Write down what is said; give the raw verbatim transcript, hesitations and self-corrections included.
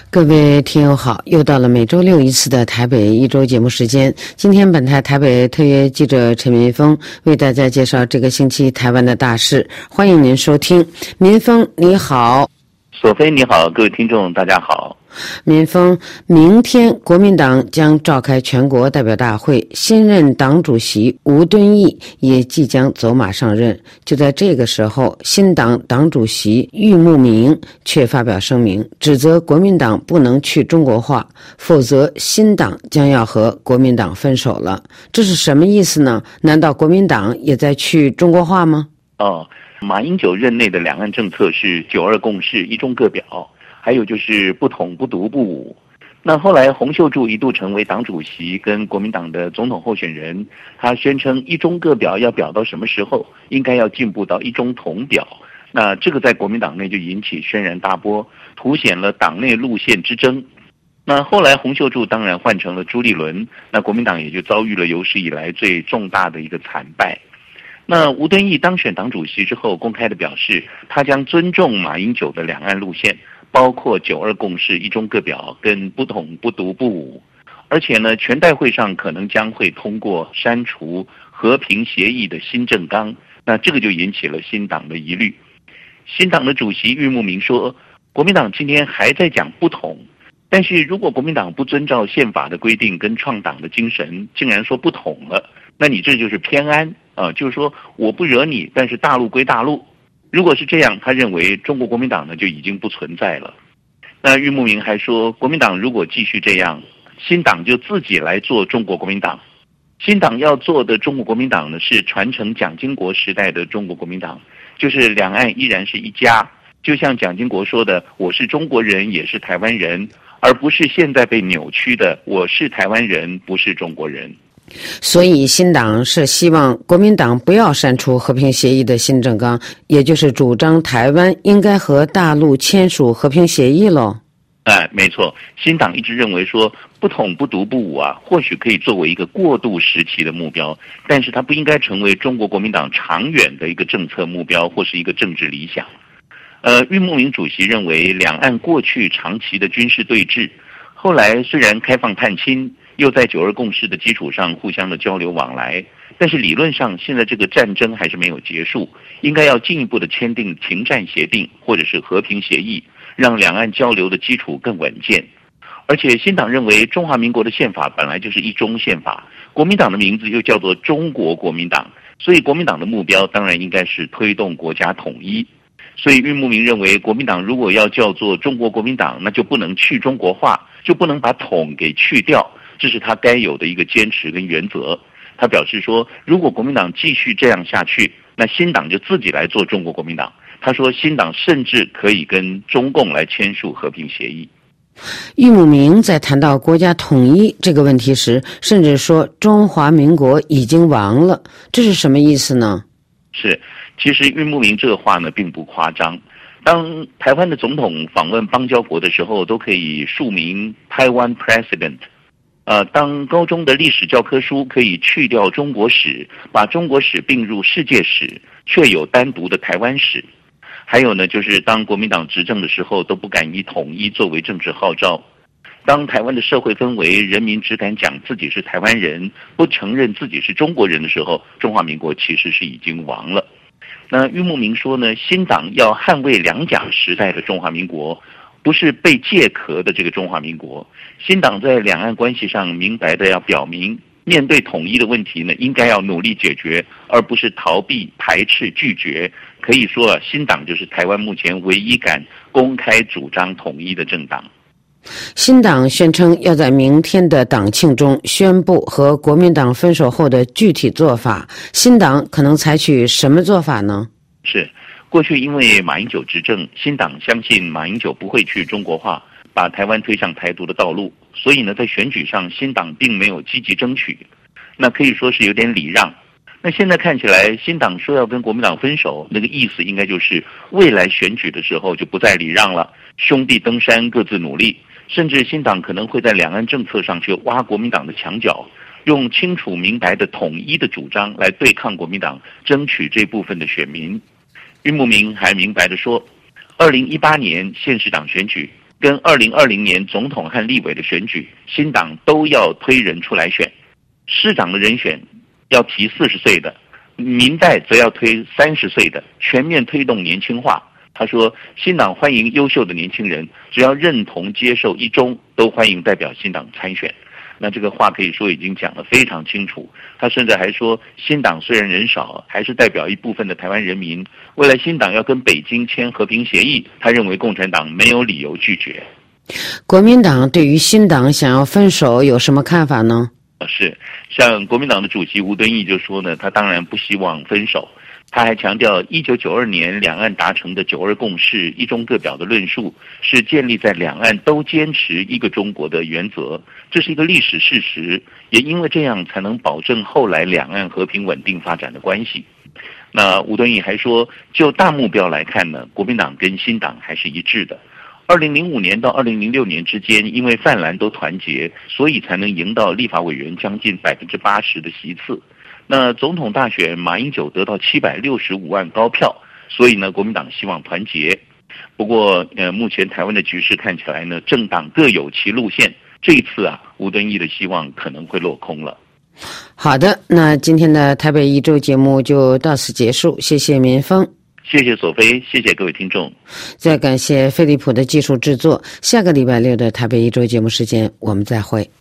各位听友好，又到了每周六一次的台北一周节目时间。今天本台台北特约记者陈民峰为大家介绍这个星期台湾的大事，欢迎您收听。民峰你好。 索菲你好，各位听众大家好。 民峰，明天国民党将召开全国代表大会，新任党主席吴敦义也即将走马上任。就在这个时候，新党党主席郁慕明却发表声明，指责国民党不能去中国化，否则新党将要和国民党分手了。这是什么意思呢？难道国民党也在去中国化吗？ 哦，马英九任内的两岸政策是九二共识、一中各表，还有就是不统不独不武。那后来洪秀柱一度成为党主席跟国民党的总统候选人，他宣称一中各表要表到什么时候，应该要进步到一中统表。那这个在国民党内就引起轩然大波，凸显了党内路线之争。那后来洪秀柱当然换成了朱立伦，那国民党也就遭遇了有史以来最重大的一个惨败。那吴敦义当选党主席之后，公开的表示，他将尊重马英九的两岸路线，包括九二共识、一中各表跟不统不独不武，而且呢，全代会上可能将会通过删除和平协议的新政纲，那这个就引起了新党的疑虑。新党的主席郁慕明说，国民党今天还在讲不统，但是如果国民党不遵照宪法的规定跟创党的精神，竟然说不统了，那你这就是偏安啊，就是说我不惹你，但是大陆归大陆。如果是这样，他认为中国国民党呢就已经不存在了。那郁慕明还说，国民党如果继续这样，新党就自己来做中国国民党。新党要做的中国国民党呢，是传承蒋经国时代的中国国民党，就是两岸依然是一家，就像蒋经国说的，我是中国人也是台湾人，而不是现在被扭曲的我是台湾人不是中国人。 所以新党是希望国民党不要删除和平协议的新政纲，也就是主张台湾应该和大陆签署和平协议咯。 哎，没错，新党一直认为说不统不独不武啊，或许可以作为一个过渡时期的目标，但是它不应该成为中国国民党长远的一个政策目标或是一个政治理想。呃，郁慕明主席认为，两岸过去长期的军事对峙，后来虽然开放探亲，又在九二共识的基础上互相的交流往来，但是理论上现在这个战争还是没有结束，应该要进一步的签订停战协定或者是和平协议，让两岸交流的基础更稳健。而且新党认为中华民国的宪法本来就是一中宪法，国民党的名字又叫做中国国民党，所以国民党的目标当然应该是推动国家统一。所以郁慕明认为，国民党如果要叫做中国国民党，那就不能去中国化，就不能把统给去掉，这是他该有的一个坚持跟原则。他表示说，如果国民党继续这样下去，那新党就自己来做中国国民党。他说新党甚至可以跟中共来签署和平协议。 郁慕明在谈到国家统一这个问题时，甚至说中华民国已经亡了，这是什么意思呢？ 是，其实郁慕明这话呢并不夸张。当台湾的总统访问邦交国的时候，都可以署名台湾 President。呃，当高中的历史教科书可以去掉中国史，把中国史并入世界史，却有单独的台湾史。还有呢，就是当国民党执政的时候，都不敢以统一作为政治号召。当台湾的社会氛围，人民只敢讲自己是台湾人，不承认自己是中国人的时候，中华民国其实是已经亡了。那郁慕明说呢，新党要捍卫两蒋时代的中华民国，不是被借壳的这个中华民国。新党在两岸关系上明白的要表明，面对统一的问题呢，应该要努力解决，而不是逃避、排斥、拒绝。可以说啊，新党就是台湾目前唯一敢公开主张统一的政党。 新党宣称要在明天的党庆中宣布和国民党分手后的具体做法。新党可能采取什么做法呢？ 是，过去因为马英九执政，新党相信马英九不会去中国化，把台湾推向台独的道路，所以呢，在选举上新党并没有积极争取，那可以说是有点礼让。那现在看起来，新党说要跟国民党分手，那个意思应该就是未来选举的时候就不再礼让了，兄弟登山各自努力。甚至新党可能会在两岸政策上去挖国民党的墙角，用清楚明白的统一的主张来对抗国民党，争取这部分的选民。郁慕明还明白地说，二零一八年县市长选举， 跟二零二零年总统和立委的选举，新党都要推人出来选，市长的人选要提四十岁的，民代则要推三十岁的，全面推动年轻化。他说，新党欢迎优秀的年轻人，只要认同接受一中，都欢迎代表新党参选。那这个话可以说已经讲得非常清楚。他甚至还说，新党虽然人少，还是代表一部分的台湾人民。未来新党要跟北京签和平协议，他认为共产党没有理由拒绝。 国民党对于新党想要分手有什么看法呢？ 是，像国民党的主席吴敦义就说呢，他当然不希望分手。他还强调，一九九二年两岸达成的九二共识、一中各表的论述，是建立在两岸都坚持一个中国的原则，这是一个历史事实，也因为这样才能保证后来两岸和平稳定发展的关系。那吴敦义还说，就大目标来看呢，国民党跟新党还是一致的。二零零五年到二零零六年之间，因为泛蓝都团结，所以才能赢到立法委员将近百分之八十的席次。那总统大选，马英九得到七百六十五万高票，所以呢，国民党希望团结。不过，呃，目前台湾的局势看起来呢，政党各有其路线。这一次啊，吴敦义的希望可能会落空了。 好的，那今天的台北一周节目就到此结束，谢谢民峰， 谢谢索菲，谢谢各位听众， 再感谢飞利浦的技术制作。下个礼拜六的台北一周节目时间，我们再会。